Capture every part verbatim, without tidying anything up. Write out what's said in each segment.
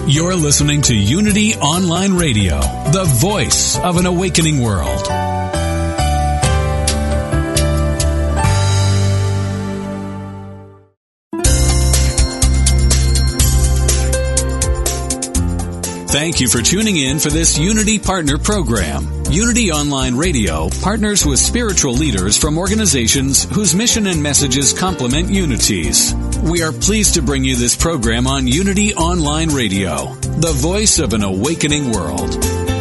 You're listening to Unity Online Radio, the voice of an awakening world. Thank you for tuning in for this Unity Partner Program. Unity Online Radio partners with spiritual leaders from organizations whose mission and messages complement Unity's. We are pleased to bring you this program on Unity Online Radio, the voice of an awakening world.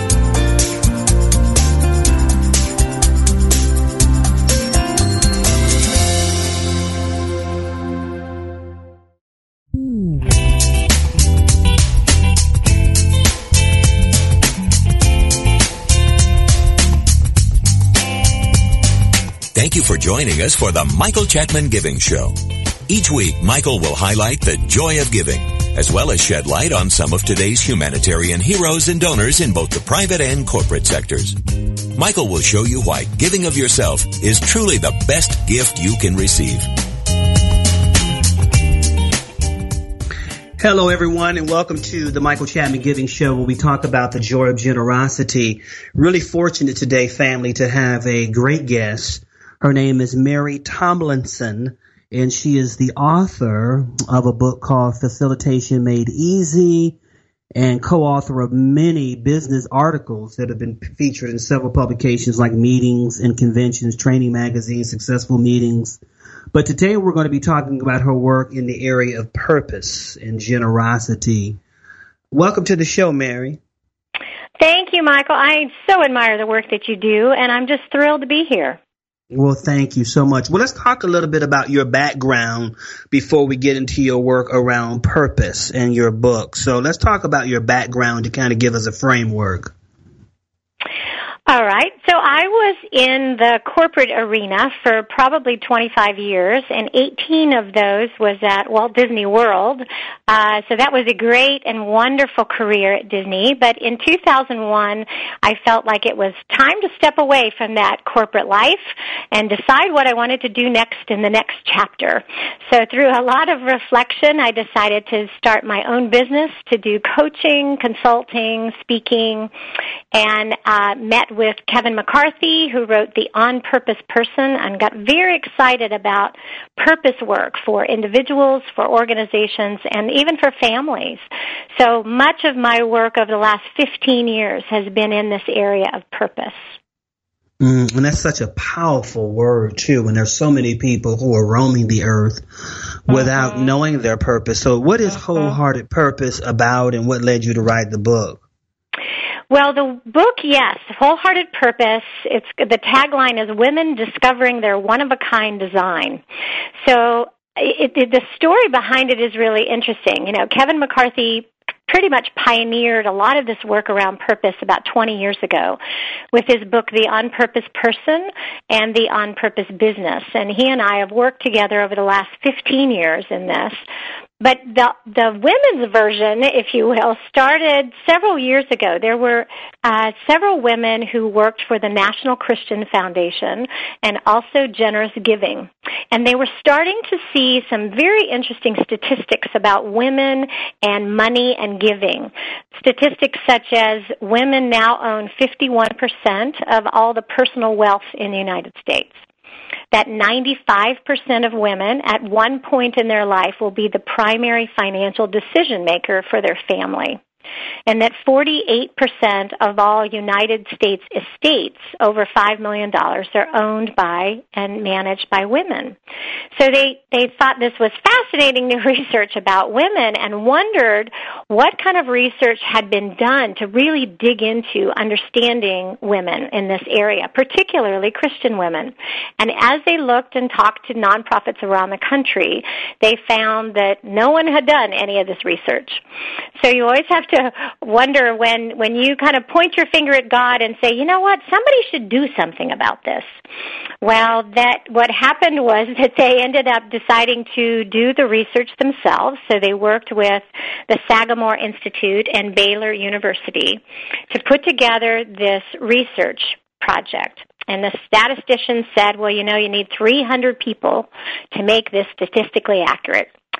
Thank you for joining us for the Michael Chapman Giving Show. Each week, Michael will highlight the joy of giving, as well as shed light on some of today's humanitarian heroes and donors in both the private and corporate sectors. Michael will show you why giving of yourself is truly the best gift you can receive. Hello, everyone, and welcome to the Michael Chapman Giving Show, where we talk about the joy of generosity. Really fortunate today, family, to have a great guest. Her name is Mary Tomlinson, and she is the author of a book called Facilitation Made Easy and co-author of many business articles that have been featured in several publications like Meetings and Conventions, Training Magazine, Successful Meetings. But today we're going to be talking about her work in the area of purpose and generosity. Welcome to the show, Mary. Thank you, Michael. I so admire the work that you do, and I'm just thrilled to be here. Well, thank you so much. Well, let's talk a little bit about your background before we get into your work around purpose and your book. So let's talk about your background to kind of give us a framework. All right. So I was in the corporate arena for probably twenty-five years, and eighteen of those was at Walt Disney World. Uh, so that was a great and wonderful career at Disney. But in two thousand one, I felt like it was time to step away from that corporate life and decide what I wanted to do next in the next chapter. So through a lot of reflection, I decided to start my own business to do coaching, consulting, speaking, and uh, met with Kevin McCarthy, who wrote The On Purpose Person, and got very excited about purpose work for individuals, for organizations, and even for families. So much of my work over the last fifteen years has been in this area of purpose. Mm, and that's such a powerful word, too, when there's so many people who are roaming the earth without mm-hmm. knowing their purpose. So what is mm-hmm. Wholehearted Purpose about, and what led you to write the book? Well, the book, yes, Wholehearted Purpose, it's the tagline is Women Discovering Their One-of-a-Kind Design. So it, it, the story behind it is really interesting. You know, Kevin McCarthy pretty much pioneered a lot of this work around purpose about twenty years ago with his book, The On Purpose Person and The On Purpose Business. And he and I have worked together over the last fifteen years in this. But the the women's version, if you will, started several years ago. There were uh, several women who worked for the National Christian Foundation and also Generous Giving. And they were starting to see some very interesting statistics about women and money and giving. Statistics such as women now own fifty-one percent of all the personal wealth in the United States. That ninety-five percent of women at one point in their life will be the primary financial decision maker for their family. And that forty-eight percent of all United States estates over five million dollars are owned by and managed by women. So they, they thought this was fascinating new research about women and wondered what kind of research had been done to really dig into understanding women in this area, particularly Christian women. And as they looked and talked to nonprofits around the country, they found that no one had done any of this research. So you always have to wonder when, when you kind of point your finger at God and say, you know what, somebody should do something about this. Well, that what happened was that they ended up deciding to do the research themselves. So they worked with the Sagamore Institute and Baylor University to put together this research project. And the statistician said, well, you know, you need three hundred people to make this statistically accurate.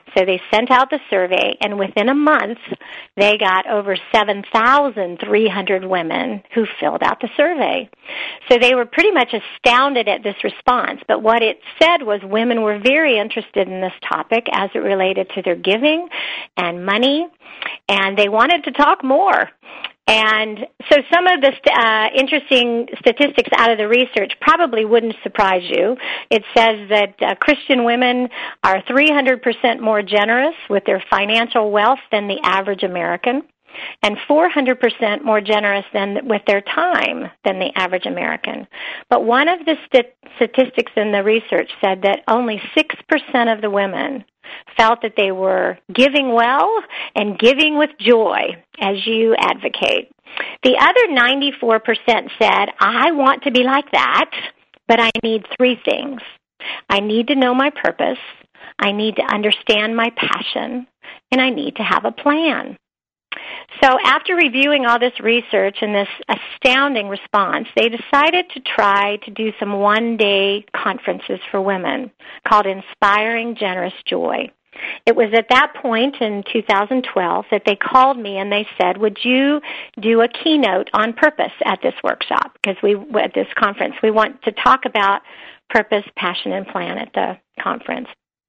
So they sent out the survey, and within a month, they got over seven thousand three hundred women who filled out the survey. So they were pretty much astounded at this response. But what it said was women were very interested in this topic as it related to their giving and money, and they wanted to talk more. And so some of the uh, interesting statistics out of the research probably wouldn't surprise you. It says that uh, Christian women are three hundred percent more generous with their financial wealth than the average American, and four hundred percent more generous than with their time than the average American. But one of the st- statistics in the research said that only six percent of the women felt that they were giving well and giving with joy, as you advocate. The other ninety-four percent said, I want to be like that, but I need three things. I need to know my purpose, I need to understand my passion, and I need to have a plan. So after reviewing all this research and this astounding response, they decided to try to do some one-day conferences for women called Inspiring Generous Joy. It was at that point in two thousand twelve that they called me and they said, would you do a keynote on purpose at this workshop? Because we, at this conference, we want to talk about purpose, passion, and plan at the conference.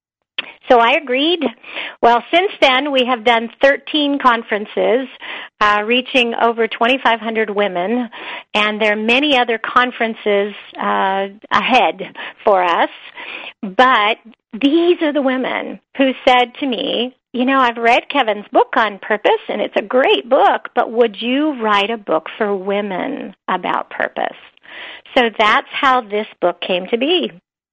So I agreed. Well, since then, we have done thirteen conferences, uh, reaching over twenty-five hundred women, and there are many other conferences uh, ahead for us. But these are the women who said to me, you know, I've read Kevin's book on purpose, and it's a great book, but would you write a book for women about purpose? So that's how this book came to be.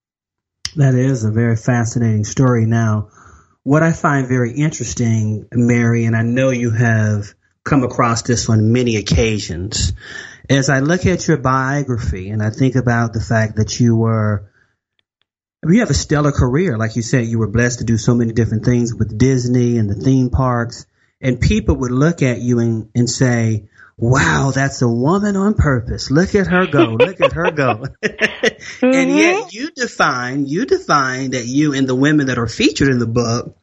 That is a very fascinating story. Now, what I find very interesting, Mary, and I know you have come across this on many occasions, as I look at your biography and I think about the fact that you were, I mean, you have a stellar career. Like you said, you were blessed to do so many different things with Disney and the theme parks, and people would look at you and, and say, wow, that's a woman on purpose. Look at her go. Look at her go. mm-hmm. And yet you define, you define that you and the women that are featured in the book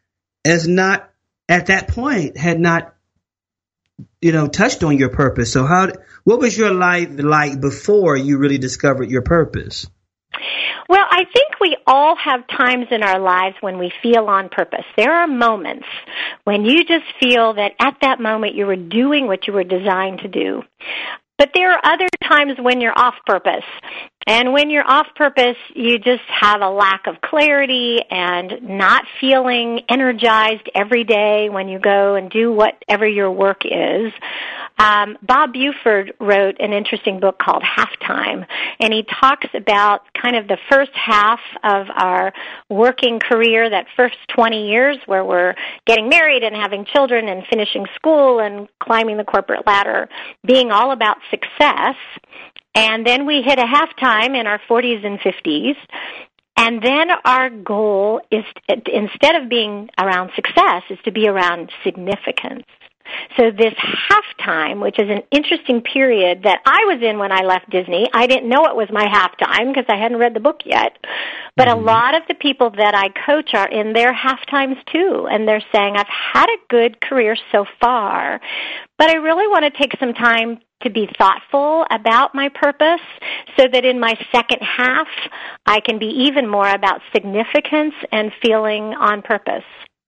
as not, at that point, had not, you know, touched on your purpose. So how, what was your life like before you really discovered your purpose? Well, I think we all have times in our lives when we feel on purpose. There are moments when you just feel that at that moment you were doing what you were designed to do. But there are other times when you're off purpose. And when you're off purpose, you just have a lack of clarity and not feeling energized every day when you go and do whatever your work is. Um, Bob Buford wrote an interesting book called Halftime, and he talks about kind of the first half of our working career, that first twenty years where we're getting married and having children and finishing school and climbing the corporate ladder, being all about success. And then we hit a halftime in our forties and fifties. And then our goal is, instead of being around success, is to be around significance. So this halftime, which is an interesting period that I was in when I left Disney, I didn't know it was my halftime because I hadn't read the book yet. But mm-hmm. a lot of the people that I coach are in their halftimes too, and they're saying, I've had a good career so far, but I really want to take some time to be thoughtful about my purpose so that in my second half I can be even more about significance and feeling on purpose.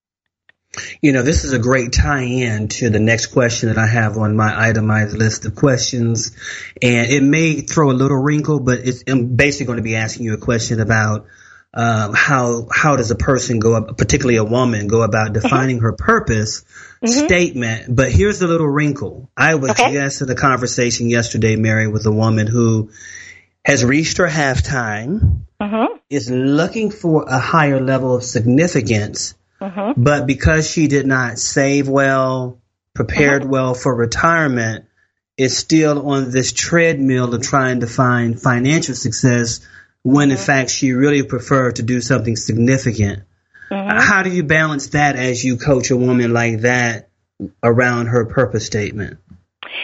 You know, this is a great tie-in to the next question that I have on my itemized list of questions. And it may throw a little wrinkle, but it's, I'm basically going to be asking you a question about um, how how does a person go up, particularly a woman, go about defining mm-hmm. her purpose mm-hmm. statement. But here's the little wrinkle. I was okay. just in a conversation yesterday, Mary, with a woman who has reached her halftime, mm-hmm. is looking for a higher level of significance. Mm-hmm. But because she did not save well, prepared mm-hmm. well for retirement, is still on this treadmill of trying to find financial success when, mm-hmm. in fact, she really preferred to do something significant. Mm-hmm. How do you balance that as you coach a woman like that around her purpose statement?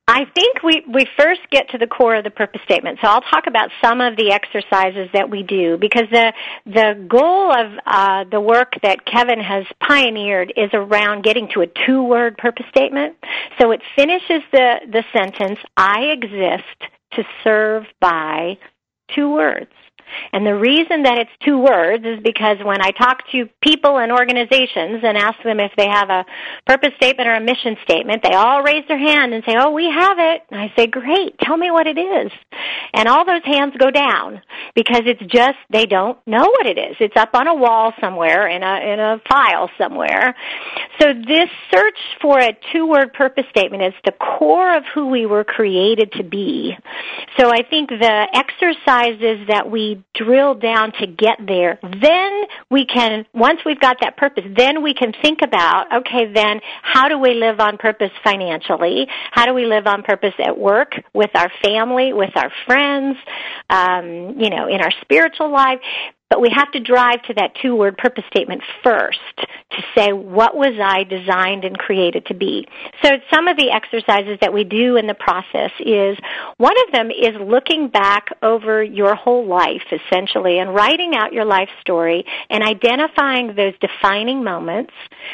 I think we, we first get to the core of the purpose statement. So I'll talk about some of the exercises that we do, because the the goal of uh, the work that Kevin has pioneered is around getting to a two-word purpose statement. So it finishes the, the sentence, I exist to serve by two words. And the reason that it's two words is because when I talk to people and organizations and ask them if they have a purpose statement or a mission statement, they all raise their hand and say, oh, we have it. And I say, great, tell me what it is. And all those hands go down because it's just they don't know what it is. It's up on a wall somewhere in a in a file somewhere. So this search for a two-word purpose statement is the core of who we were created to be. So I think the exercises that we drill down to get there, then we can, once we've got that purpose, then we can think about, okay, then how do we live on purpose financially? How do we live on purpose at work, with our family, with our friends, um, you know, in our spiritual life? But we have to drive to that two-word purpose statement first to say, what was I designed and created to be? So some of the exercises that we do in the process is, one of them is looking back over your whole life, essentially, and writing out your life story and identifying those defining moments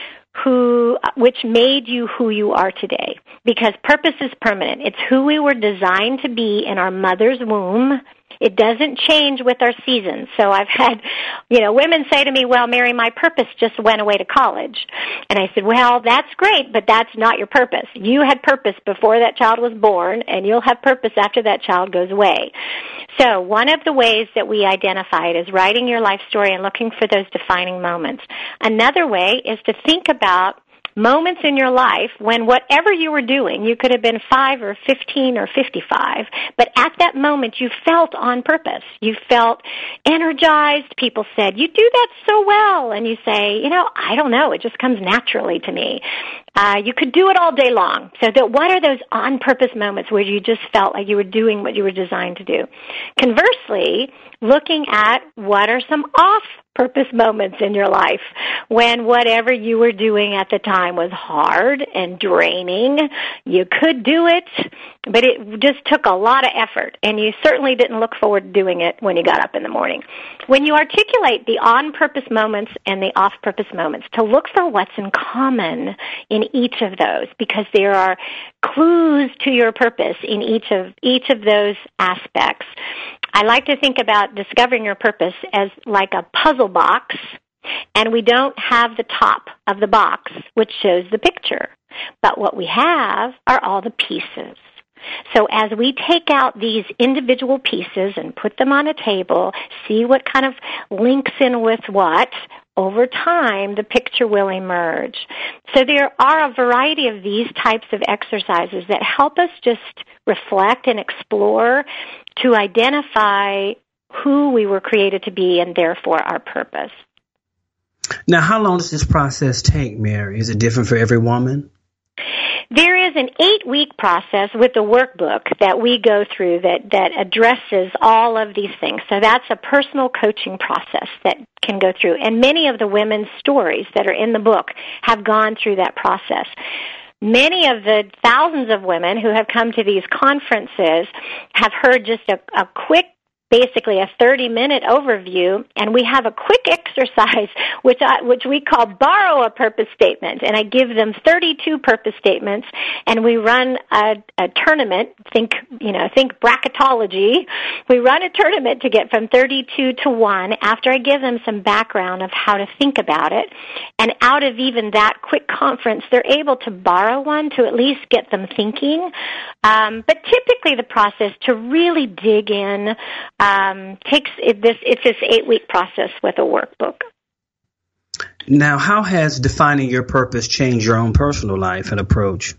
who, which made you who you are today. Because purpose is permanent. It's who we were designed to be in our mother's womb. It doesn't change with our seasons. So I've had, you know, women say to me, well, Mary, my purpose just went away to college. And I said, well, that's great, but that's not your purpose. You had purpose before that child was born, and you'll have purpose after that child goes away. So one of the ways that we identify it is writing your life story and looking for those defining moments. Another way is to think about moments in your life when whatever you were doing, you could have been five or fifteen or fifty-five, but at that moment you felt on purpose. You felt energized. People said, you do that so well. And you say, you know, I don't know. It just comes naturally to me. Uh, you could do it all day long. So that what are those on-purpose moments where you just felt like you were doing what you were designed to do? Conversely, looking at what are some off-purpose moments in your life when whatever you were doing at the time was hard and draining. You could do it, but it just took a lot of effort, and you certainly didn't look forward to doing it when you got up in the morning. When you articulate the on-purpose moments and the off-purpose moments, to look for what's in common in each of those, because there are clues to your purpose in each of each of those aspects. I like to think about discovering your purpose as like a puzzle box, and we don't have the top of the box, which shows the picture. But what we have are all the pieces. So as we take out these individual pieces and put them on a table, see what kind of links in with what, over time, the picture will emerge. So there are a variety of these types of exercises that help us just reflect and explore to identify who we were created to be and therefore our purpose. Now, how long does this process take, Mary? Is it different for every woman? There is an eight-week process with the workbook that we go through that, that addresses all of these things. So that's a personal coaching process that can go through. And many of the women's stories that are in the book have gone through that process. Many of the thousands of women who have come to these conferences have heard just a, a quick, basically a thirty-minute overview, and we have a quick exercise which I, which we call borrow a purpose statement, and I give them thirty-two purpose statements, and we run a, a tournament, think, you know, think bracketology. We run a tournament to get from thirty-two to one after I give them some background of how to think about it, and out of even that quick conference, they're able to borrow one to at least get them thinking, um, but typically the process to really dig in Um, takes it, this. It's this eight-week process with a workbook. Now, how has defining your purpose changed your own personal life and approach?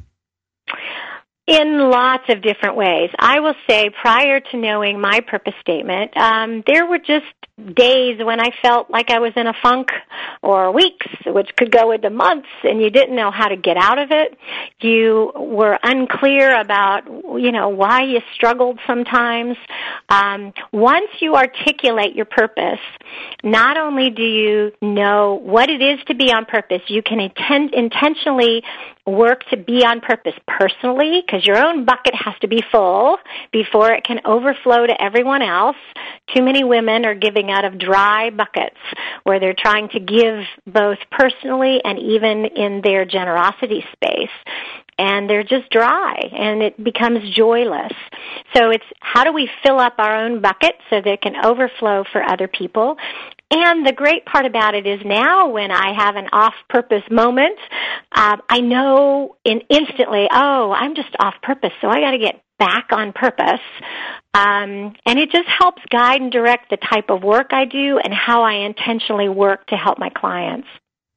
In lots of different ways. I will say prior to knowing my purpose statement, um, there were just days when I felt like I was in a funk, or weeks, which could go into months, and you didn't know how to get out of it. You were unclear about, you know, why you struggled sometimes. Um, once you articulate your purpose, not only do you know what it is to be on purpose, you can inten- intentionally work to be on purpose personally, because your own bucket has to be full before it can overflow to everyone else. Too many women are giving out of dry buckets where they're trying to give both personally and even in their generosity space. And they're just dry, and it becomes joyless. So it's how do we fill up our own bucket so that it can overflow for other people? And the great part about it is now when I have an off-purpose moment, uh, I know in instantly, oh, I'm just off-purpose, so I got to get back on purpose. Um, and it just helps guide and direct the type of work I do and how I intentionally work to help my clients.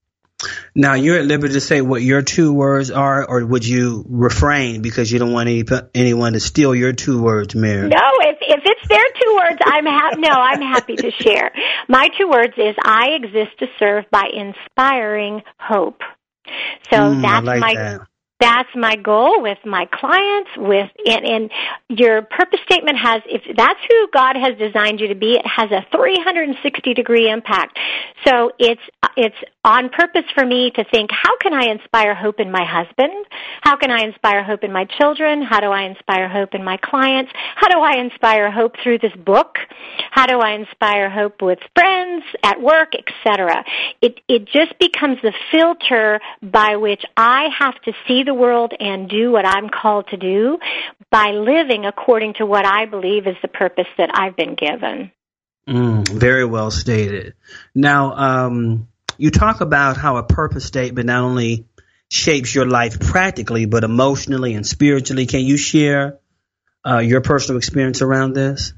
Now, you're at liberty to say what your two words are, or would you refrain because you don't want any, anyone to steal your two words, Mary? No, if if it's their two words, I'm ha- no, I'm happy to share. My two words is I exist to serve by inspiring hope. So Mm, I that's like my that. That's my goal with my clients, with and, and your purpose statement has, if that's who God has designed you to be, it has a three hundred sixty degree impact. So it's it's on purpose for me to think, how can I inspire hope in my husband? How can I inspire hope in my children? How do I inspire hope in my clients? How do I inspire hope through this book? How do I inspire hope with friends, at work, et cetera? It it just becomes the filter by which I have to see the world and do what I'm called to do by living according to what I believe is the purpose that I've been given. Mm, very well stated. Now, um, you talk about how a purpose statement not only shapes your life practically, but emotionally and spiritually. Can you share uh, your personal experience around this?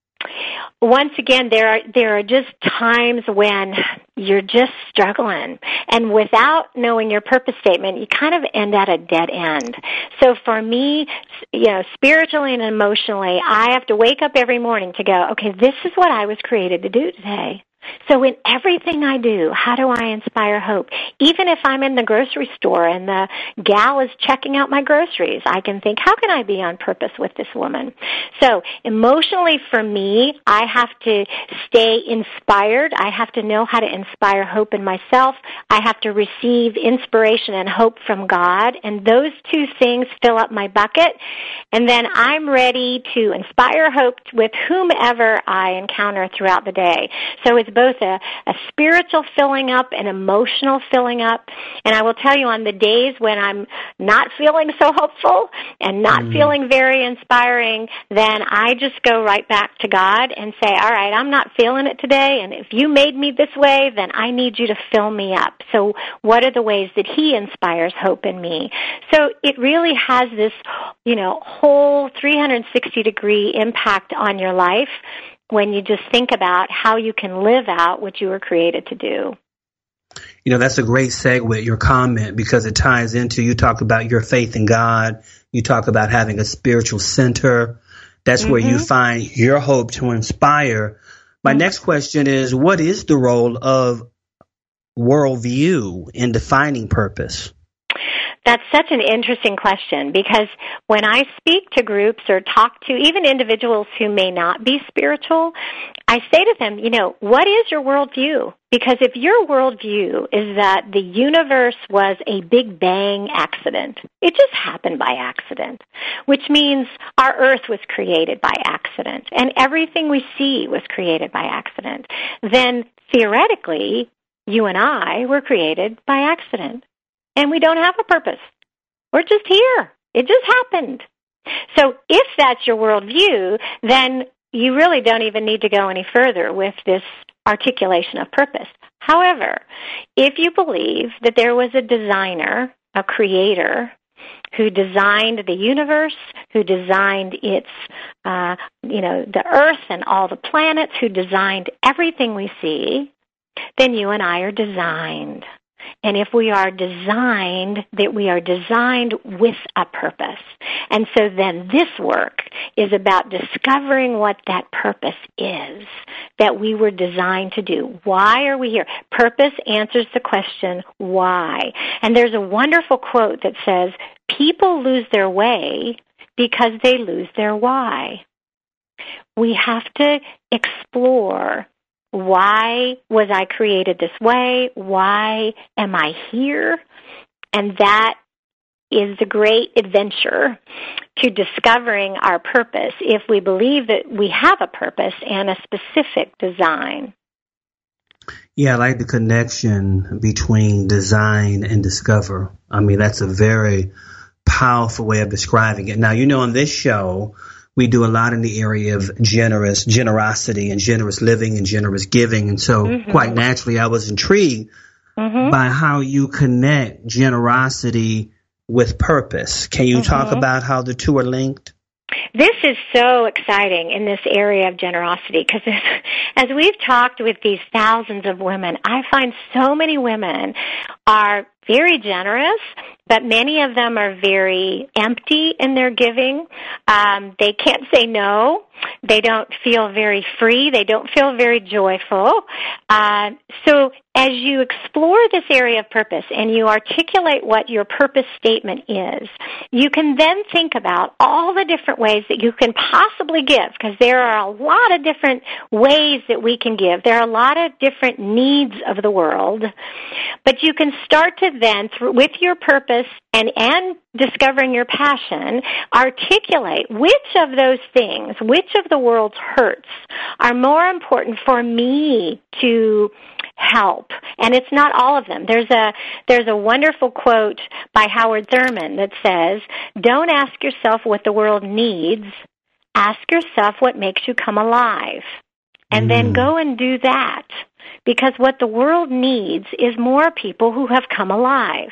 Once again, there are there are just times when you're just struggling, and without knowing your purpose statement, you kind of end at a dead end. So for me, you know, spiritually and emotionally, I have to wake up every morning to go, okay, this is what I was created to do today. So in everything I do, how do I inspire hope? Even if I'm in the grocery store and the gal is checking out my groceries, I can think, how can I be on purpose with this woman? So emotionally for me, I have to stay inspired. I have to know how to inspire hope in myself. I have to receive inspiration and hope from God. And those two things fill up my bucket. And then I'm ready to inspire hope with whomever I encounter throughout the day. So it's both a, a spiritual filling up and emotional filling up. And I will tell you, on the days when I'm not feeling so hopeful and not mm. feeling very inspiring, then I just go right back to God and say, all right, I'm not feeling it today, and if you made me this way, then I need you to fill me up. So what are the ways that He inspires hope in me? So it really has this, you know, whole three hundred sixty degree impact on your life when you just think about how you can live out what you were created to do. You know, that's a great segue, your comment, because it ties into, you talk about your faith in God. You talk about having a spiritual center. That's mm-hmm. where you find your hope to inspire. My mm-hmm. next question is, what is the role of worldview in defining purpose? That's such an interesting question, because when I speak to groups or talk to even individuals who may not be spiritual, I say to them, you know, what is your worldview? Because if your worldview is that the universe was a Big Bang accident, it just happened by accident, which means our Earth was created by accident, and everything we see was created by accident, then theoretically, you and I were created by accident. And we don't have a purpose. We're just here. It just happened. So if that's your worldview, then you really don't even need to go any further with this articulation of purpose. However, if you believe that there was a designer, a creator, who designed the universe, who designed its, uh, you know, the Earth and all the planets, who designed everything we see, then you and I are designed. And if we are designed, that we are designed with a purpose. And so then this work is about discovering what that purpose is that we were designed to do. Why are we here? Purpose answers the question, why? And there's a wonderful quote that says, people lose their way because they lose their why. We have to explore, why was I created this way? Why am I here? And that is the great adventure to discovering our purpose if we believe that we have a purpose and a specific design. Yeah, I like the connection between design and discover. I mean, that's a very powerful way of describing it. Now, you know, on this show, we do a lot in the area of generous, generosity and generous living and generous giving. And so mm-hmm. quite naturally, I was intrigued mm-hmm. by how you connect generosity with purpose. Can you mm-hmm. talk about how the two are linked? This is so exciting in this area of generosity because as we've talked with these thousands of women, I find so many women are very generous, but many of them are very empty in their giving. Um, they can't say no. They don't feel very free. They don't feel very joyful. Uh, so as you explore this area of purpose and you articulate what your purpose statement is, you can then think about all the different ways that you can possibly give, because there are a lot of different ways that we can give. There are a lot of different needs of the world. But you can start to then, through, with your purpose and, and discovering your passion, articulate which of those things, which of the world's hurts are more important for me to help. And it's not all of them. There's a there's a wonderful quote by Howard Thurman that says, "Don't ask yourself what the world needs. Ask yourself what makes you come alive. And mm. then go and do that. Because what the world needs is more people who have come alive."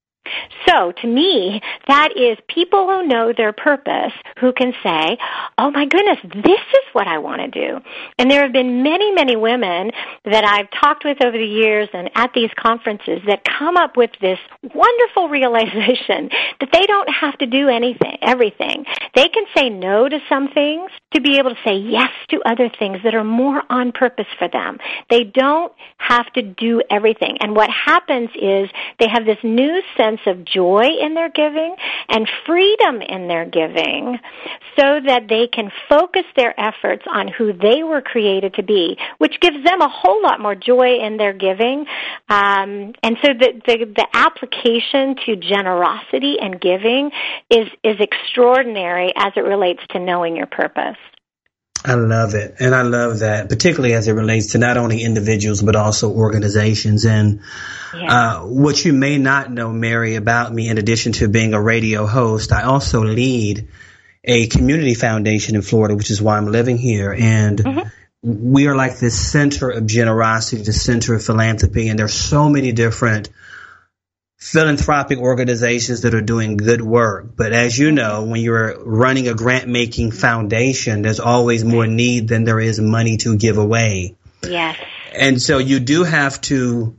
So, to me, that is people who know their purpose, who can say, oh my goodness, this is what I want to do. And there have been many, many women that I've talked with over the years and at these conferences that come up with this wonderful realization that they don't have to do anything, everything. They can say no to some things to be able to say yes to other things that are more on purpose for them. They don't have to do everything. And what happens is they have this new sense of joy in their giving and freedom in their giving so that they can focus their efforts on who they were created to be, which gives them a whole lot more joy in their giving. Um, and so the, the, the application to generosity and giving is, is extraordinary as it relates to knowing your purpose. I love it. And I love that, particularly as it relates to not only individuals, but also organizations. And yeah. uh, what you may not know, Mary, about me, in addition to being a radio host, I also lead a community foundation in Florida, which is why I'm living here. And mm-hmm. we are like this center of generosity, the center of philanthropy. And there's so many different philanthropic organizations that are doing good work. But as you know, when you're running a grant-making foundation, there's always more need than there is money to give away. Yes. And so you do have to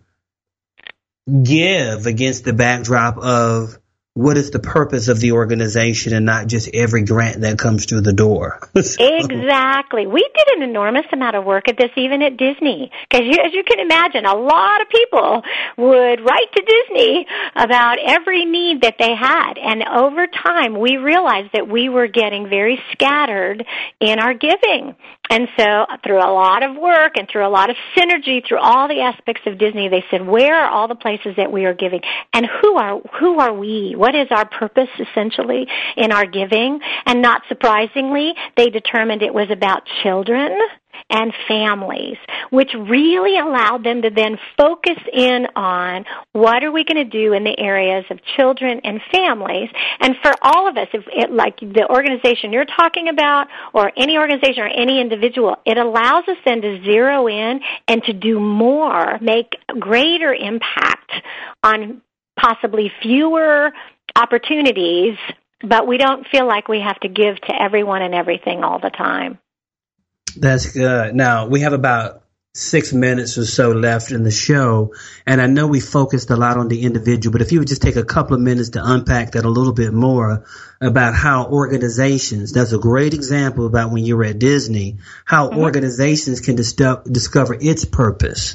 give against the backdrop of what is the purpose of the organization and not just every grant that comes through the door. So. Exactly. We did an enormous amount of work at this even at Disney. Because as you can imagine, a lot of people would write to Disney about every need that they had. And over time, we realized that we were getting very scattered in our giving. And so through a lot of work and through a lot of synergy, through all the aspects of Disney, they said, where are all the places that we are giving? And who are who are we? What is our purpose, essentially, in our giving? And not surprisingly, they determined it was about children and families, which really allowed them to then focus in on what are we going to do in the areas of children and families. And for all of us, if it, like the organization you're talking about or any organization or any individual, it allows us then to zero in and to do more, make greater impact on possibly fewer opportunities, but we don't feel like we have to give to everyone and everything all the time. That's good. Now, we have about six minutes or so left in the show, and I know we focused a lot on the individual, but if you would just take a couple of minutes to unpack that a little bit more about how organizations, that's a great example about when you were at Disney, how mm-hmm. organizations can dis- discover its purpose.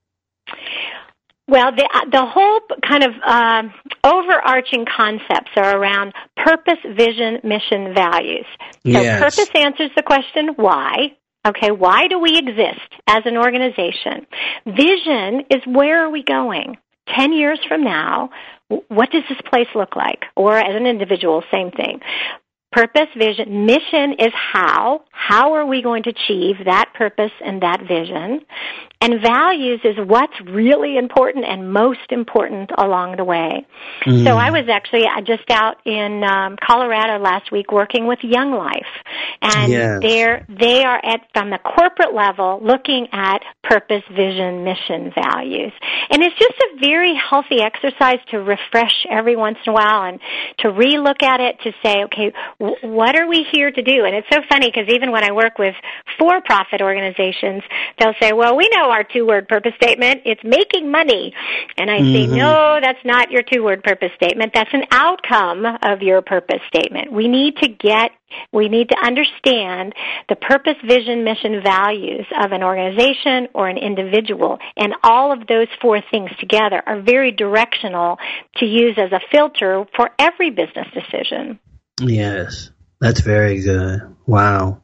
Well, the the whole kind of um, overarching concepts are around purpose, vision, mission, values. So yes. Purpose answers the question, why? Okay, why do we exist as an organization? Vision is, where are we going? Ten years from now, what does this place look like? Or as an individual, same thing. Purpose, vision, mission is how. How are we going to achieve that purpose and that vision? And values is what's really important and most important along the way. Mm. So I was actually just out in um, Colorado last week working with Young Life. And yes. they're, they are at, from the corporate level, looking at purpose, vision, mission, values. And it's just a very healthy exercise to refresh every once in a while and to relook at it to say, okay, w- what are we here to do? And it's so funny because even when I work with for-profit organizations, they'll say, well, we know our two-word purpose statement. It's making money. And I mm-hmm. say, no, that's not your two-word purpose statement. That's an outcome of your purpose statement. We need to get, we need to understand the purpose, vision, mission, values of an organization or an individual. And all of those four things together are very directional to use as a filter for every business decision. Yes. That's very good. Wow.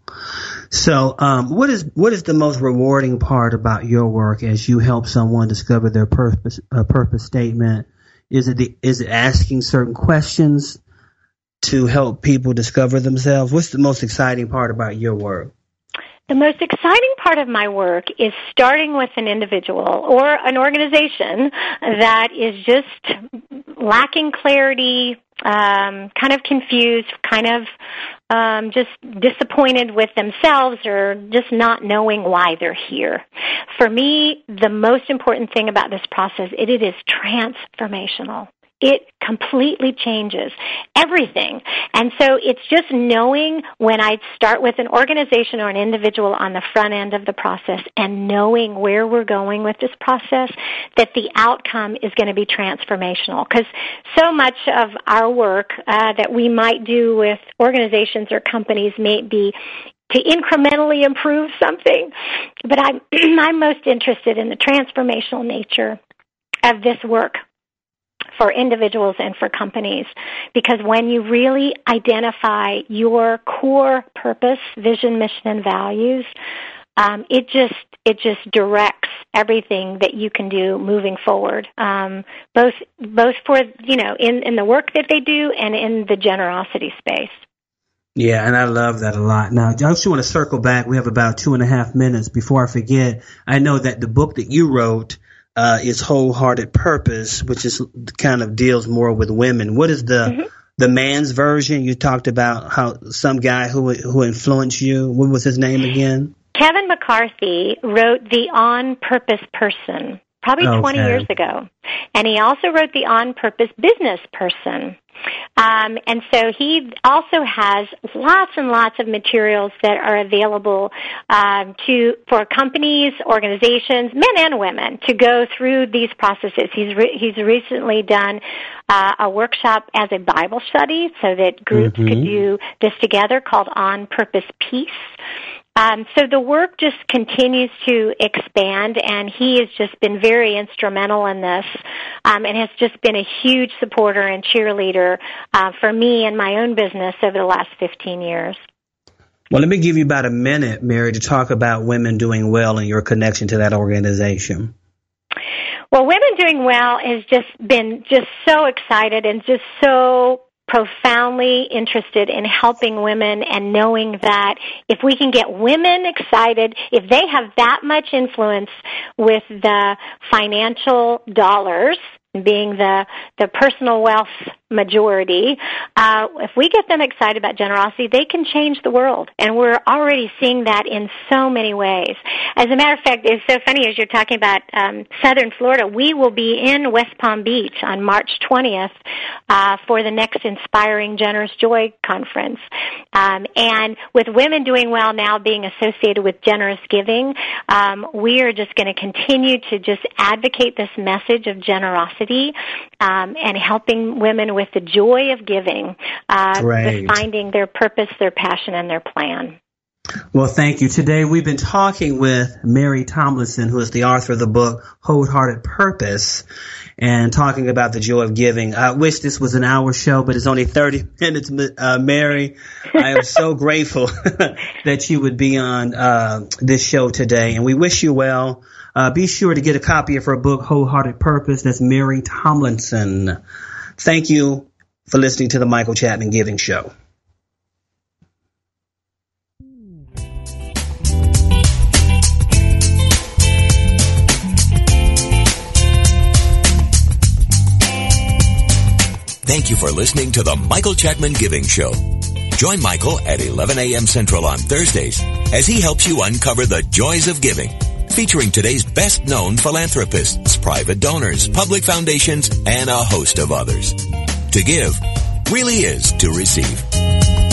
So, um, what is what is the most rewarding part about your work as you help someone discover their purpose uh, purpose statement? Is it the, is it asking certain questions to help people discover themselves? What's the most exciting part about your work? The most exciting part of my work is starting with an individual or an organization that is just lacking clarity, um, kind of confused, kind of um, just disappointed with themselves or just not knowing why they're here. For me, the most important thing about this process, it, it is transformational. It completely changes everything. And so it's just knowing when I start with an organization or an individual on the front end of the process and knowing where we're going with this process, that the outcome is going to be transformational. Because so much of our work uh, that we might do with organizations or companies may be to incrementally improve something. But I'm, I'm most interested in the transformational nature of this work for individuals and for companies, because when you really identify your core purpose, vision, mission, and values, um, it just it just directs everything that you can do moving forward, um, both both for you know in, in the work that they do and in the generosity space. Yeah, and I love that a lot. Now, I just want to circle back. We have about two and a half minutes before I forget. I know that the book that you wrote Uh, is Wholehearted Purpose, which is kind of deals more with women. What is the mm-hmm. the man's version? You talked about how some guy who who influenced you. What was his name again? Kevin McCarthy wrote The On Purpose Person probably okay. twenty years ago, and he also wrote The On Purpose Business Person. Um, and so he also has lots and lots of materials that are available um, to for companies, organizations, men and women, to go through these processes. He's re- he's recently done uh, a workshop as a Bible study so that groups mm-hmm. could do this together called On Purpose Peace. Um, so the work just continues to expand, and he has just been very instrumental in this um, and has just been a huge supporter and cheerleader uh, for me and my own business over the last fifteen years. Well, let me give you about a minute, Mary, to talk about Women Doing Well and your connection to that organization. Well, Women Doing Well has just been just so excited and just so profoundly interested in helping women and knowing that if we can get women excited, if they have that much influence with the financial dollars, being the, the personal wealth majority, uh, if we get them excited about generosity, they can change the world. And we're already seeing that in so many ways. As a matter of fact, it's so funny as you're talking about um, Southern Florida, we will be in West Palm Beach on March twentieth uh, for the next Inspiring Generous Joy Conference. Um, and with Women Doing Well now being associated with generous giving, um, we are just going to continue to just advocate this message of generosity um, and helping women with the joy of giving, uh, with finding their purpose, their passion, and their plan. Well, thank you. Today we've been talking with Mary Tomlinson, who is the author of the book Wholehearted Purpose, and talking about the joy of giving. I wish this was an hour show, but it's only thirty minutes. Uh, Mary, I am so grateful that you would be on uh, this show today, and we wish you well. Uh, be sure to get a copy of her book, Wholehearted Purpose. That's Mary Tomlinson. Thank you for listening to the Michael Chapman Giving Show. Thank you for listening to the Michael Chapman Giving Show. Join Michael at eleven a.m. Central on Thursdays as he helps you uncover the joys of giving, featuring today's best-known philanthropists, private donors, public foundations, and a host of others. To give really is to receive.